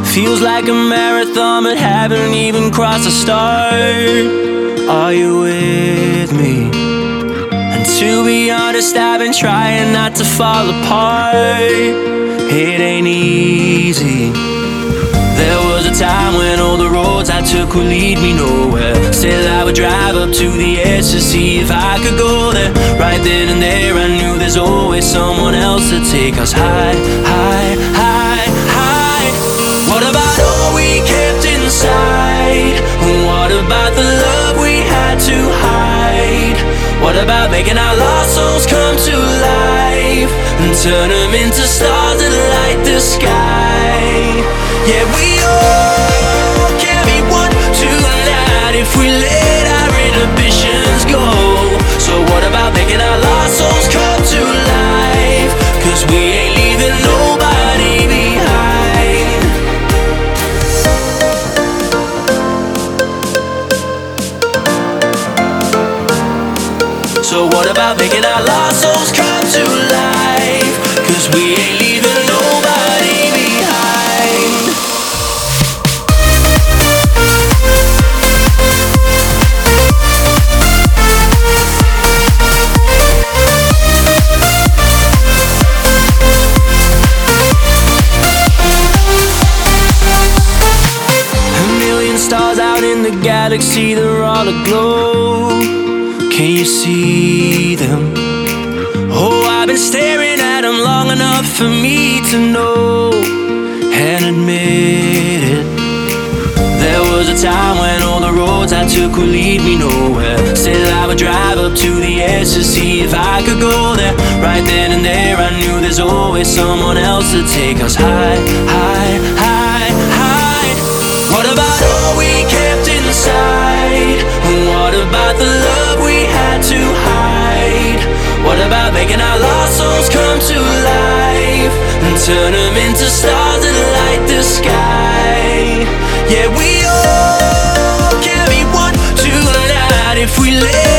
Feels like a marathon, but haven't even crossed the start. Are you with me? And to be honest, I've been trying not to fall apart. It ain't easy. There was a time when all the roads I took would lead me nowhere. Still I would drive up to the edge to see if I could go there. Right then and there I knew there's always someone else to take us high, high, high, high. What about all we kept inside? What about the love we had to hide? What about making our lost souls come to life and turn them into stars that light the sky? Yeah, we all can be one tonight if we let our inhibitions go. So what about making our lost souls come to life? 'Cause we ain't leaving nobody behind. So what about making our lost souls come to life? 'Cause we ain't leaving nobody behind. A million stars out in the galaxy, they're all aglow. Can you see them? Oh, I've been staring at them long enough for me to know and admit it. There was a time when all the roads I took would lead me nowhere. Still I would drive up to the edge to see if I could go there. Right then and there I knew there's always someone else to take us high, high, high, high. What about all we kept inside? What about the love we had to hide? What about making our lost souls come to life and turn them into stars that light the sky? Yeah, we all can be one tonight if we let